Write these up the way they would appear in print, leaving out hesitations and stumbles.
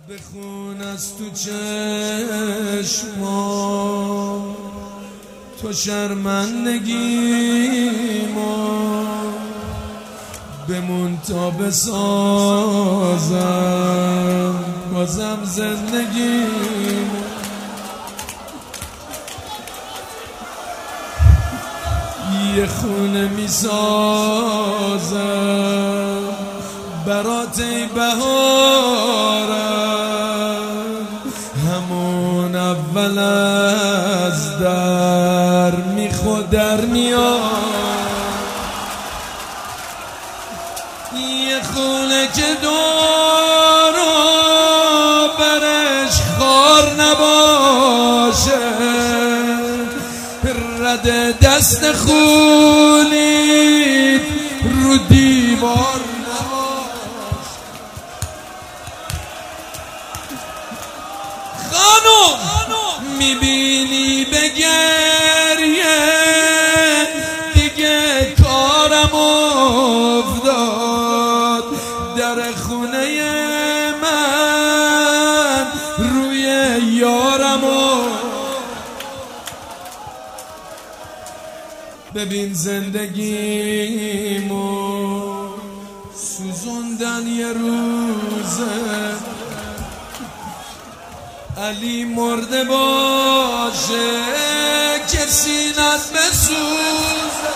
بخون از تو چشما تو شرمندگیمو بمون تا بسازم بازم زندگیمو یه خونه میسازم برات ای بهارم همون اول از در میخود در میاد یه خونه که دورو برش خار نباشه رد دست خونید رو دیوار نباشه خانم میبینی به گریه دیگه کارم افتاد در خونه من روی یارم ببین زندگیمو سوزوندن یه روزه علی مرده باشه که سینت بسوزه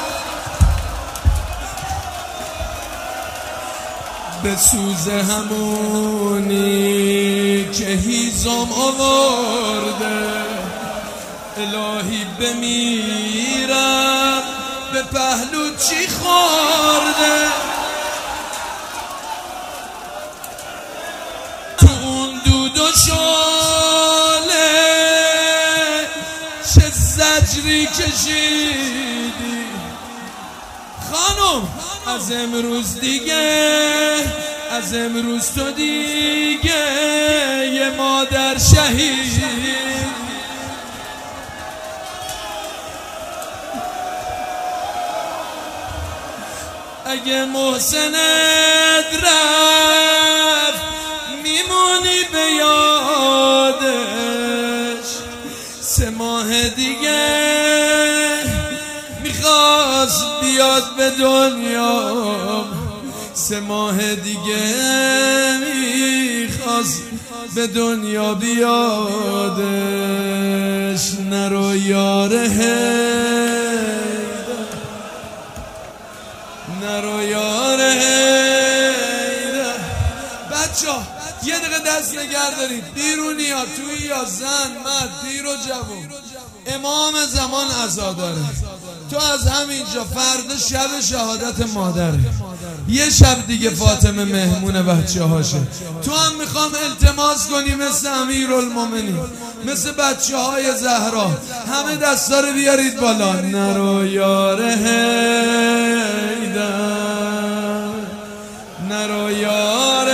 بسوزه همونی که هیزم آورده الهی بمیرم به پهلو چی خورده تو اون دود و شاله چه زجری کشیدی خانم از امروز تو دیگه یه مادر شهید اگه محسنت رفت میمونی به یادش 3 ماه دیگه میخواست بیاد به دنیا 3 ماه دیگه میخواست به دنیا بیادش نرو یاره نرو یاره بچه یه دقیقه دست نگه دارید بیرونی ها توی یا زن مرد پیر و جوان امام زمان عزا داره تو از همینجا فردا شب شهادت مادره یه شب دیگه فاطمه مهمون بچه هاشه تو هم میخوام التماس کنی مثل امیرالمومنین مثل بچه های زهرا همه دستا رو بیارید بالا نرو یاره هیدر نرو یاره